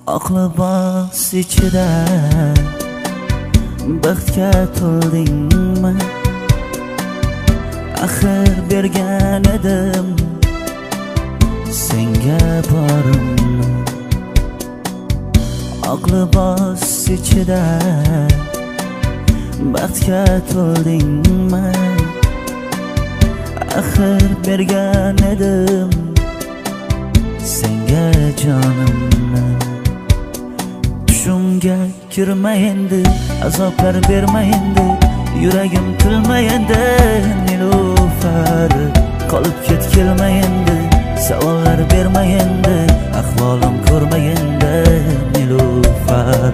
Oqli bos ichida baxtga to'ldingmi? Axir bergan edim senga borimni. Oqli bos ichida baxtga to'ldingmi? Axir bergan edim senga jonimni. Tushimga kirma endi, azoblar berma endi, yuragim tilma endi. Nilufar qolib ketgilma endi, savollar berma endi, ahvolim ko'rma endi. Nilufar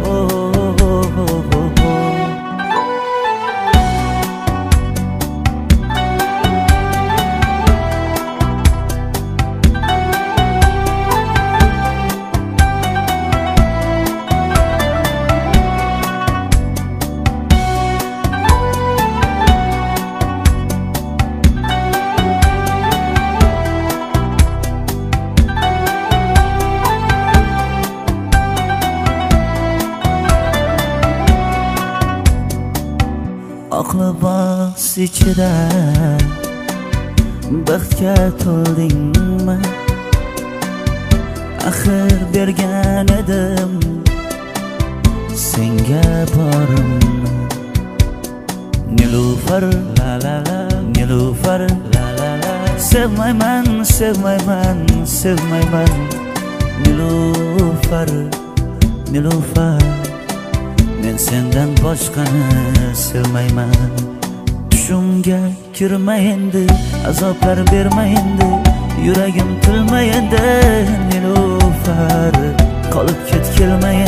oqli bos ichida baxtga to'ldingmi? Axir bergan edim senga borimni. Nilufar la la la, Nilufar la la la. Sevmayman, sevmayman, sevmayman. Nilufar, Nilufar, men sendan boshqani sevmayman. Tushimga kirma endi, azoblar berma endi, yuragim tilma endi. Nilufar qolib ketgilma